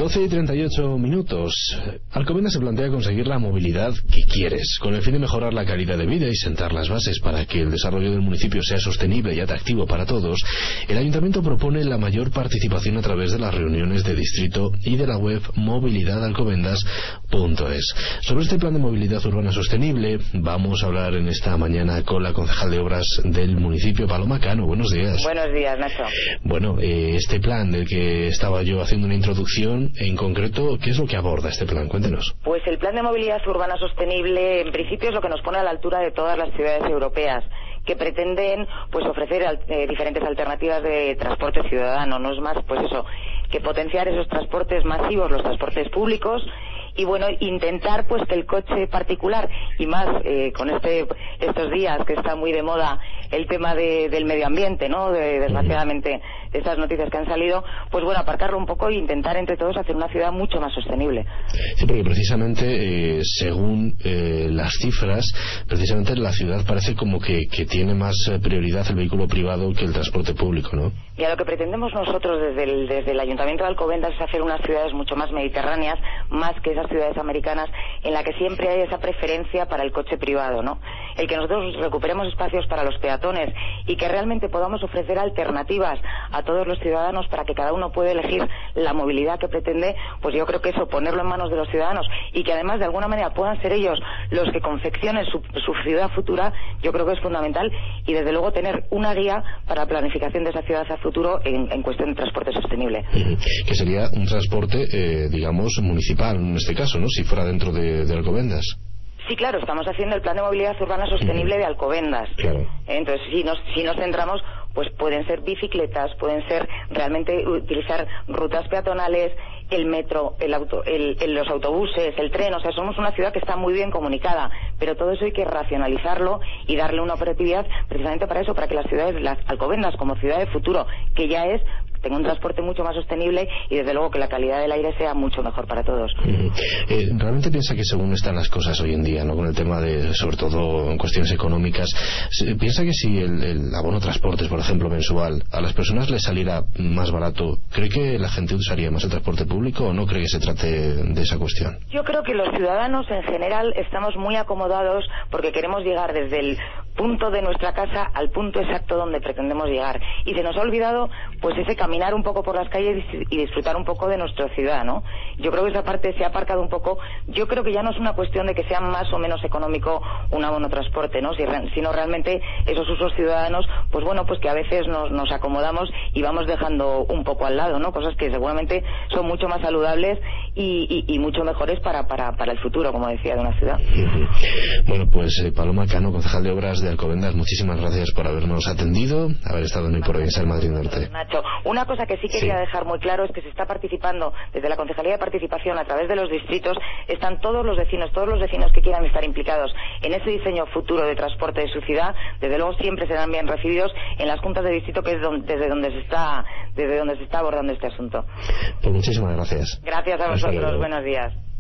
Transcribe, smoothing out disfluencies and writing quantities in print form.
12:38. Alcobendas se plantea conseguir la movilidad que quieres, con el fin de mejorar la calidad de vida y sentar las bases para que el desarrollo del municipio sea sostenible y atractivo para todos. El Ayuntamiento propone la mayor participación a través de las reuniones de distrito y de la web movilidadalcobendas.es. Sobre este plan de movilidad urbana sostenible vamos a hablar en esta mañana con la concejal de obras del municipio, Paloma Cano. Buenos días. Buenos días, Nacho. Bueno, este plan del que estaba yo haciendo una introducción, en concreto, ¿qué es lo que aborda este plan? Cuéntenos. Pues el plan de movilidad urbana sostenible, en principio, es lo que nos pone a la altura de todas las ciudades europeas, que pretenden pues ofrecer diferentes alternativas de transporte ciudadano. No es más, pues eso, que potenciar esos transportes masivos, los transportes públicos, y bueno, intentar pues que el coche particular, y más con estos días que está muy de moda el tema del medio ambiente, ¿no? Desgraciadamente estas noticias que han salido, pues bueno, aparcarlo un poco e intentar entre todos hacer una ciudad mucho más sostenible. Sí, porque precisamente según las cifras, precisamente la ciudad parece como que tiene más prioridad el vehículo privado que el transporte público, ¿no? Y a lo que pretendemos nosotros desde el Ayuntamiento de Alcobendas es hacer unas ciudades mucho más mediterráneas, más que esas ciudades americanas en la que siempre hay esa preferencia para el coche privado, ¿no? El que nosotros recuperemos espacios para los peatones y que realmente podamos ofrecer alternativas a todos los ciudadanos para que cada uno pueda elegir la movilidad que pretende, pues yo creo que eso, ponerlo en manos de los ciudadanos y que además de alguna manera puedan ser ellos los que confeccionen su ciudad futura, yo creo que es fundamental, y desde luego tener una guía para la planificación de esa ciudad a futuro en cuestión de transporte sostenible. Que sería un transporte, digamos, municipal en este caso, ¿no? Si fuera dentro de Alcobendas. Sí, claro, estamos haciendo el plan de movilidad urbana sostenible de Alcobendas. Claro. Entonces, si nos centramos, pues pueden ser bicicletas, pueden ser realmente utilizar rutas peatonales, el metro, los autobuses, el tren. O sea, somos una ciudad que está muy bien comunicada, pero todo eso hay que racionalizarlo y darle una operatividad precisamente para eso, para que las ciudades, las Alcobendas como ciudad de futuro, que ya es, tenga un transporte mucho más sostenible y desde luego que la calidad del aire sea mucho mejor para todos. ¿Realmente piensa que según están las cosas hoy en día, ¿no? Con el tema de, sobre todo en cuestiones económicas, piensa que si el abono transportes, por ejemplo, mensual, a las personas les saliera más barato, ¿cree que la gente usaría más el transporte público o no cree que se trate de esa cuestión? Yo creo que los ciudadanos en general estamos muy acomodados porque queremos llegar desde el punto de nuestra casa al punto exacto donde pretendemos llegar, y se nos ha olvidado pues ese caminar un poco por las calles y disfrutar un poco de nuestra ciudad, ¿no? Yo creo que esa parte se ha aparcado un poco. Yo creo que ya no es una cuestión de que sea más o menos económico un abono transporte, ¿no? Sino realmente esos usos ciudadanos, pues bueno, pues que a veces nos acomodamos y vamos dejando un poco al lado, ¿no? Cosas que seguramente son mucho más saludables y mucho mejores para el futuro, como decía, de una ciudad. Bueno, pues Paloma Cano, concejal de obras de Alcobendas, muchísimas gracias por habernos atendido, haber estado en Hoy por Hoy en Ser Madrid Norte. Nacho, una cosa que sí quería dejar muy claro es que se está participando desde la Concejalía de Participación a través de los distritos. Están todos los vecinos que quieran estar implicados en ese diseño futuro de transporte de su ciudad. Desde luego siempre serán bien recibidos en las juntas de distrito, que es desde donde se está abordando este asunto. Pues muchísimas gracias. Gracias a vosotros. Buenos días.